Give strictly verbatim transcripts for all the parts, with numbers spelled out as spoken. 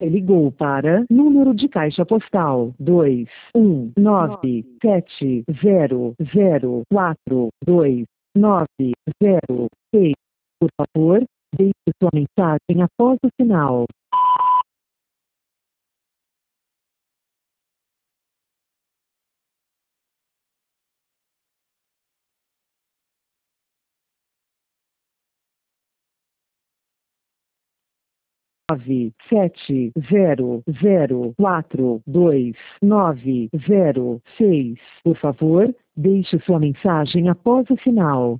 Ligou para número de caixa postal dois um nove sete zero zero quatro dois nove zero seis. Por favor, deixe sua mensagem após o sinal. nove sete zero zero quatro dois nove zero seis. Por favor, deixe sua mensagem após o sinal.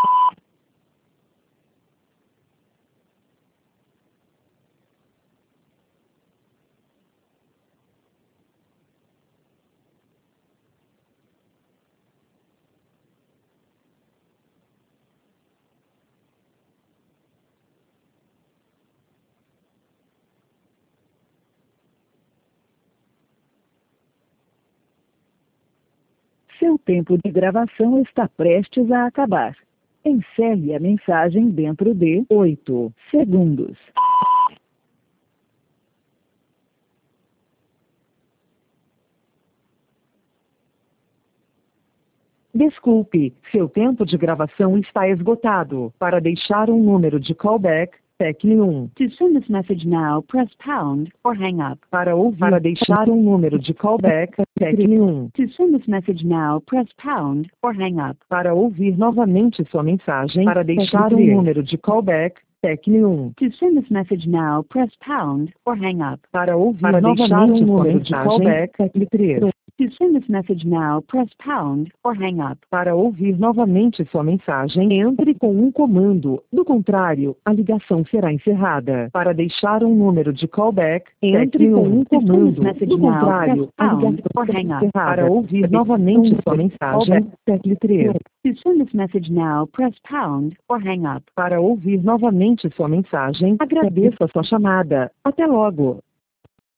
Seu tempo de gravação está prestes a acabar. Encerre a mensagem dentro de oito segundos. Desculpe, seu tempo de gravação está esgotado. Para deixar um número de callback, tecle um. To send this message now, press pound or hang up. Para ouvir, para deixar um número de callback, tecle um. To send this message now, press pound or hang up. Para ouvir novamente sua mensagem, para deixar um número de callback, tecle um. To send this message now, press pound or hang up. Para ouvir para novamente um número de callback, tecle três. To send this message now, press pound or hang up. Para ouvir novamente sua mensagem, entre com um comando. Do contrário, a ligação será encerrada. Para deixar um número de callback, entre com um comando. Do contrário, a ligação será encerrada. Para ouvir novamente sua mensagem, tecle três. To send this message now, press pound or hang up. Para ouvir novamente sua mensagem, agradeço a sua chamada. Até logo.